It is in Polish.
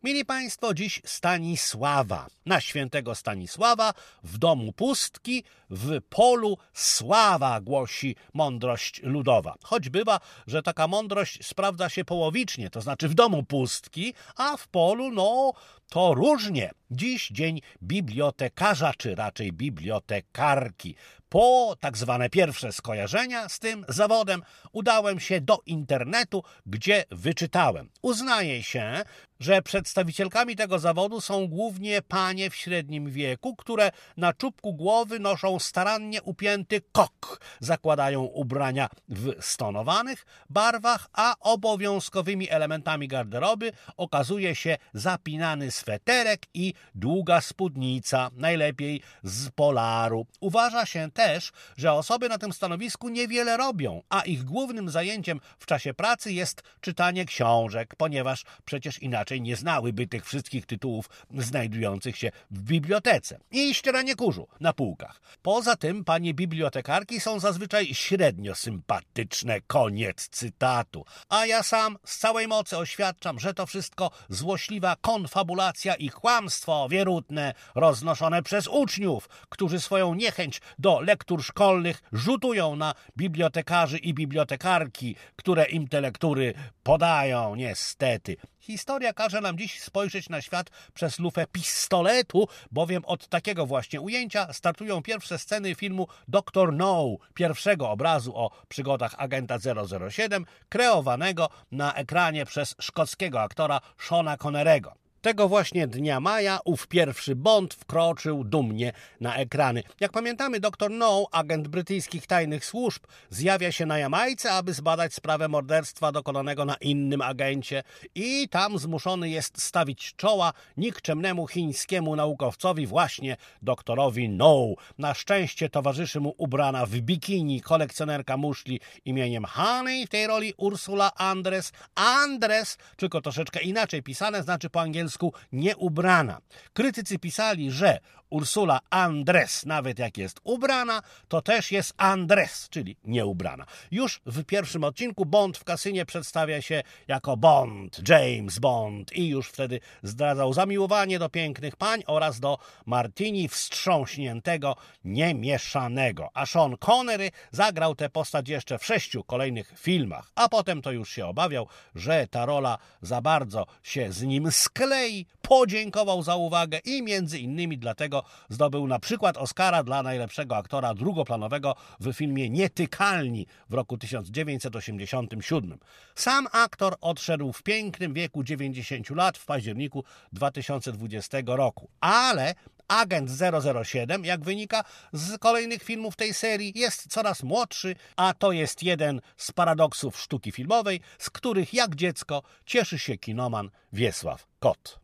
Mili Państwo, dziś Stanisława. Na świętego Stanisława w domu pustki, w polu sława, głosi mądrość ludowa. Choć bywa, że taka mądrość sprawdza się połowicznie, to znaczy w domu pustki, a w polu, to różnie. Dziś dzień bibliotekarza, czy raczej bibliotekarki. Po tak zwane pierwsze skojarzenia z tym zawodem udałem się do internetu, gdzie wyczytałem. Uznaje się, że przedstawicielkami tego zawodu są głównie panie w średnim wieku, które na czubku głowy noszą starannie upięty kok, zakładają ubrania w stonowanych barwach, a obowiązkowymi elementami garderoby okazuje się zapinany sweterek i długa spódnica, najlepiej z polaru. Uważa się też, że osoby na tym stanowisku niewiele robią, a ich głównym zajęciem w czasie pracy jest czytanie książek, ponieważ przecież inaczej nie znałyby tych wszystkich tytułów znajdujących się w bibliotece. I ścieranie kurzu na półkach. Poza tym panie bibliotekarki są zazwyczaj średnio sympatyczne. Koniec cytatu. A ja sam z całej mocy oświadczam, że to wszystko złośliwa konfabulacja i kłamstwo wierutne roznoszone przez uczniów, którzy swoją niechęć do lektur szkolnych rzutują na bibliotekarzy i bibliotekarki, które im te lektury podają, niestety. Historia każe nam dziś spojrzeć na świat przez lufę pistoletu, bowiem od takiego właśnie ujęcia startują pierwsze sceny filmu Dr. No, pierwszego obrazu o przygodach agenta 007, kreowanego na ekranie przez szkockiego aktora Seana Connerego. Tego właśnie dnia maja ów pierwszy Bond wkroczył dumnie na ekrany. Jak pamiętamy, Dr. No, agent brytyjskich tajnych służb, zjawia się na Jamajce, aby zbadać sprawę morderstwa dokonanego na innym agencie i tam zmuszony jest stawić czoła nikczemnemu chińskiemu naukowcowi, właśnie doktorowi No. Na szczęście towarzyszy mu ubrana w bikini kolekcjonerka muszli imieniem Honey, w tej roli Ursula Andress. Andress, tylko troszeczkę inaczej pisane, znaczy po angielsku nieubrana. Krytycy pisali, że Ursula Andress, nawet jak jest ubrana, to też jest Andress, czyli nieubrana. Już w pierwszym odcinku Bond w kasynie przedstawia się jako Bond, James Bond i już wtedy zdradzał zamiłowanie do pięknych pań oraz do martini wstrząśniętego, niemieszanego. A Sean Connery zagrał tę postać jeszcze w 6 kolejnych filmach, a potem to już się obawiał, że ta rola za bardzo się z nim sklei, podziękował za uwagę i między innymi dlatego zdobył na przykład Oscara dla najlepszego aktora drugoplanowego w filmie Nietykalni w roku 1987. Sam aktor odszedł w pięknym wieku 90 lat w październiku 2020 roku. Ale agent 007, jak wynika z kolejnych filmów tej serii, jest coraz młodszy, a to jest jeden z paradoksów sztuki filmowej, z których jak dziecko cieszy się kinoman Wiesław Kot.